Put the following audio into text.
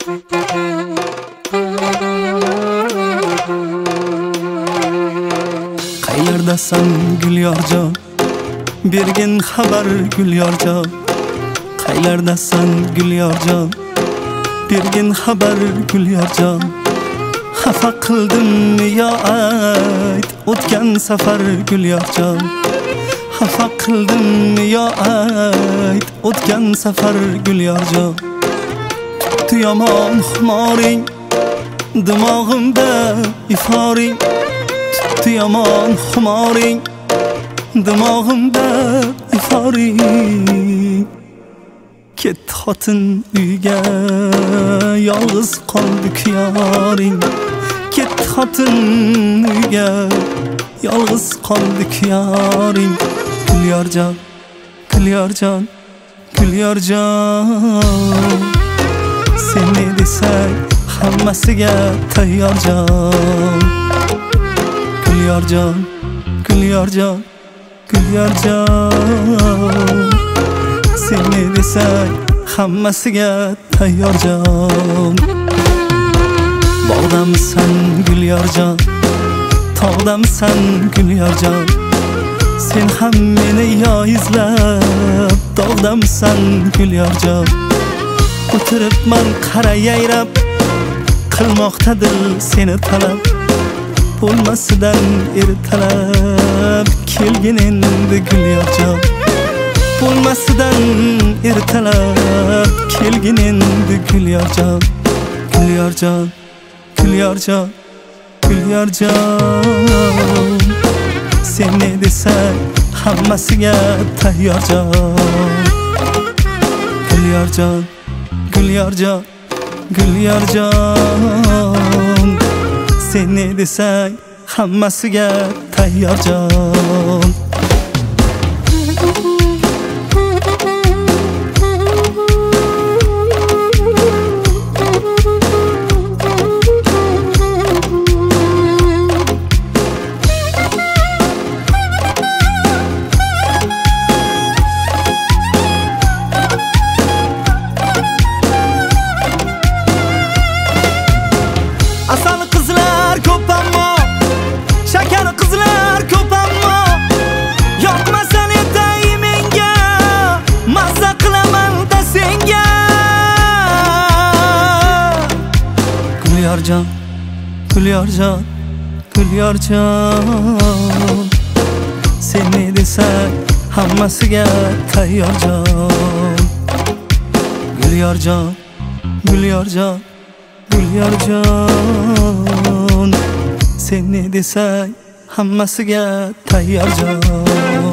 Qayerdasan Gulyorjon, bergin xabar Gulyorjon. Qayerdasan Gulyorjon, bergin xabar Gulyorjon. Xafa qildimmi yo ayt o'tgan safar Gulyorjon. Xafa qildimmi yo ayt o'tgan safar Gulyorjon. Tu yomon xumoring dimog'imda iforing. Tu yomon xumoring dimog'imda iforing. Ket xotin uyga yolg'iz qoldi kuyoring. Ket xotin uyga yolg'iz qoldi kuyoring. Gulyorjon, Gulyorjon, Gulyorjon. Sen ne desang hammasiga tayyorjon. Gulyorjon, Gulyorjon, Gulyorjon. Sen ne desang hammasiga tayyorjon. Bog'damisan Gulyorjon, tog'damisan Gulyorjon. Sen ham meni yo izlab dog'damisan Gulyorjon. O'tiribman qara yayrab, qilmoqda dil seni talab. Bo'lmasidan ertalab kelgin endi Gulyorjon. Bo'lmasidan ertalab kelgin endi Gulyorjon. Gulyorjon, Gulyorjon, Gulyorjon. Sen ne desang hammasiga tayyorjon. Gulyorjon, Gulyorjon, Gulyorjon. Sen ne desang hammasiga tayyorjon. Asal qizlar ko'p ammo, shakar qizlar ko'p ammo, yoqmasan etay menga, mazza qilaman da senga. Gulyorjon, Gulyorjon, Gulyorjon. Sen ne desang hammasiga tayyorjon. Gulyorjon, Gulyorjon, Gulyorjon. Sen ne desang hammasiga tayyorjon.